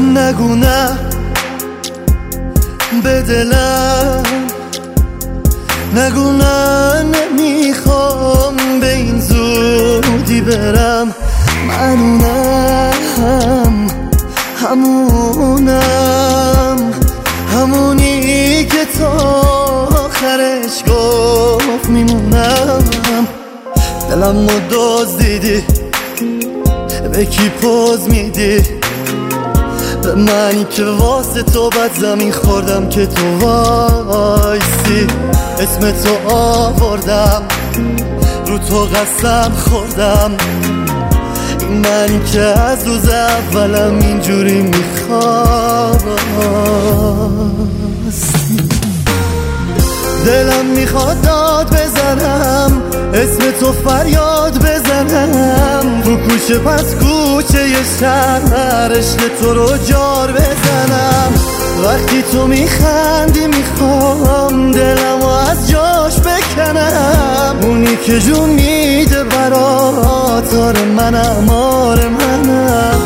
نگو نه به دلم، نگو نه نمیخوام به این زودی برم. منونم همونی که تا آخرش گفت میمونم. دلم رو دزدیدی، به کی پوز میدی؟ به منی که واسه تو بد زمین خوردم که تو وایسی. اسم تو آوردم، رو تو قسم خوردم. این منی که از روز اولم اینجوری میخواستی. دلم میخواد داد بزنم، اسم تو فریاد بزنم. رو کوچه پس کوچه یه شهر عشق تو رو جار بزنم. وقتی تو میخندی میخوام دلمو از جاش بکنم. اونی که جون میده برات آره منم، آره منم.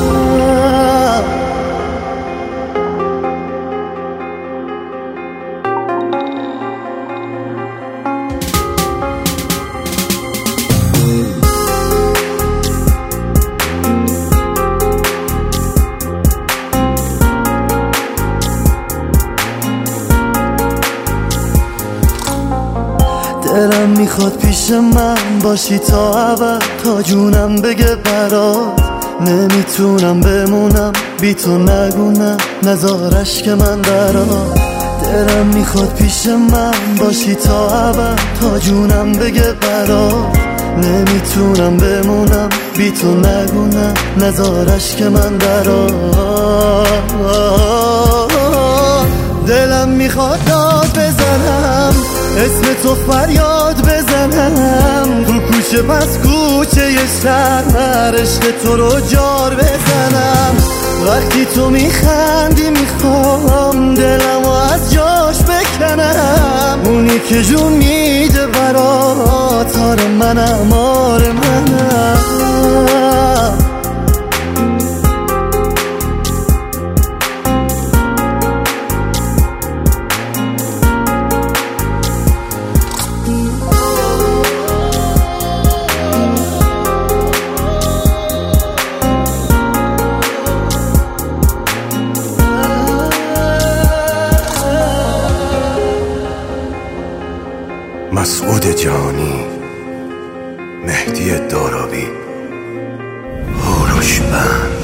دلم میخواد پیش من باشی تا ابد، تا جونم بگه برات نمیتونم بمونم بی تو. نگو نه نزارش که من درات. دلم میخواد پیش من باشی تا ابد، تا جونم بگه برات نمیتونم بمونم بی تو. نگو نه نزارش که من درات. دلم میخواد داد بزنم، اسم تو فریاد بزنم. رو کوچه پس کوچه یه شهر عشق تو رو جار بزنم. وقتی تو میخندی میخوام دلمو از جاش بکنم. اونی که جون میده برات آره منم، آره منم. مسعود جانی، مهدی دارابی، هوروش بند.